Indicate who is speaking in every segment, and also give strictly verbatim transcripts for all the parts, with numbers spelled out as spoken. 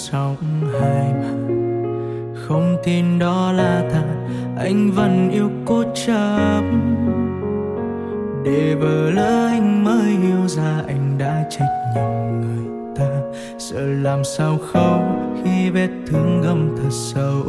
Speaker 1: sóng hai mà không tin đó là thật, anh vẫn yêu cố chấp. Để vỡ lỡ anh mới hiểu ra anh đã trách nhầm người ta. Giờ làm sao khâu khi vết thương gầm thật sâu.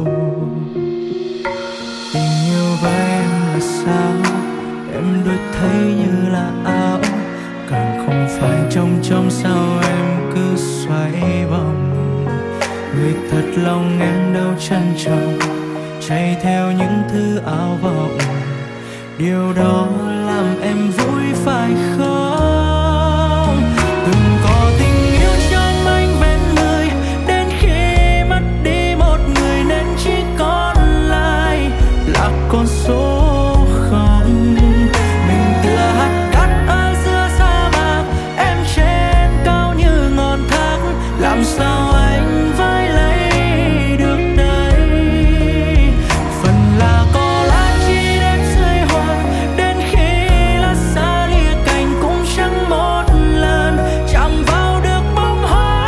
Speaker 1: Tình yêu với em là sao, em đôi thấy như là áo, càng không phải trong trong sao em cứ xoay vòng. Người thật lòng em đâu trân trọng, chạy theo những thứ ảo vọng. Điều đó làm em vui phải không? Từng có tình yêu trong anh vẹn người, đến khi mất đi một người nên chỉ còn lại là con số không. Mình tựa hạt cát ở giữa sa mạc, em trên cao như ngọn thác. Làm sao anh với lấy được đây? Phần là có lá chi đêm rơi hoa, đến khi lá xa lìa cành cũng chẳng một lần chạm vào được bông hoa.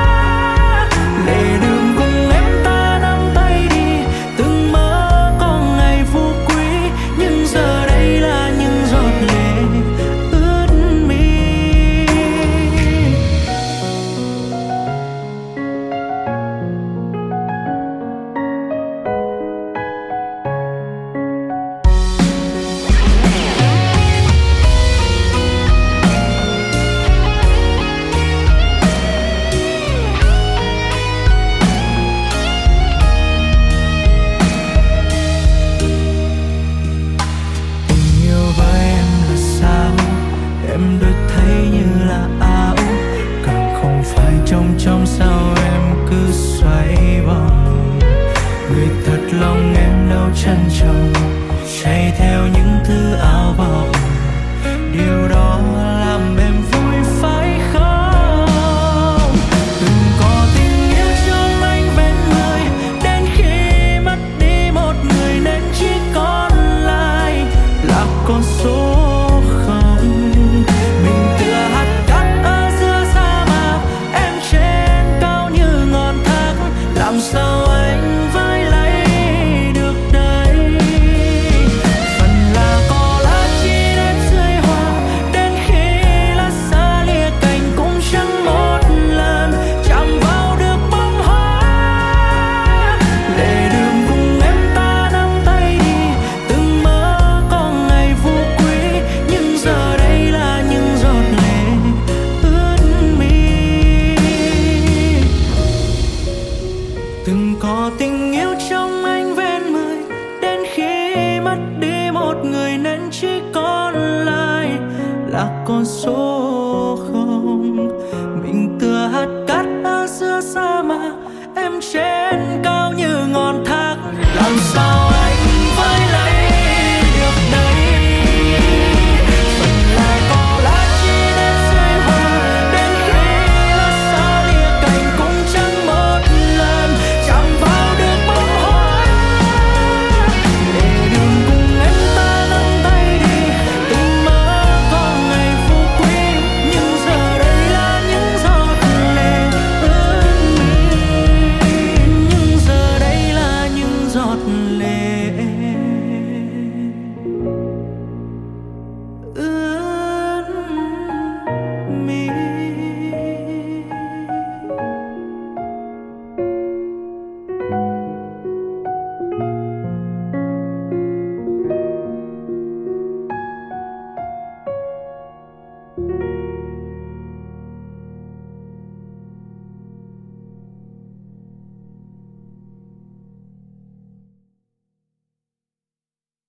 Speaker 1: Lệ đường cùng em ta nắm tay đi, từng mơ có ngày phú quý, nhưng giờ đây là những giọt lệ ướt mi. Tình yêu với em là sao, em đôi thấy như là áo, càng không phải trong trong sao em cứ xoay vòng. Người thật lòng em đâu trân trọng, chạy theo những thứ ảo vọng. Điều đó làm em vui phải không? Từng có tình yêu trong anh vẹn người, đến khi mất đi một người nên chỉ còn lại là con số không. Mình tựa hạt cát ở giữa sa mạc, em trên cao như ngọn thác. Làm sao anh với lấy được đây? Phần là có lá chi đêm rơi hoa, đến khi lá xa lìa cành cũng chẳng một lần chạm vào được bông hoa. Lệ đường cùng em ta nắm tay đi, từng mơ có ngày phú quý, nhưng giờ đây là những giọt lệ ướt mi. Từng có tình yêu trong anh vẹn mười, đến khi mất đi một người nên chỉ còn lại là con số không. Mình tựa hạt cát ở giữa sa mạc, em trên cao như ngọn thác. Làm sao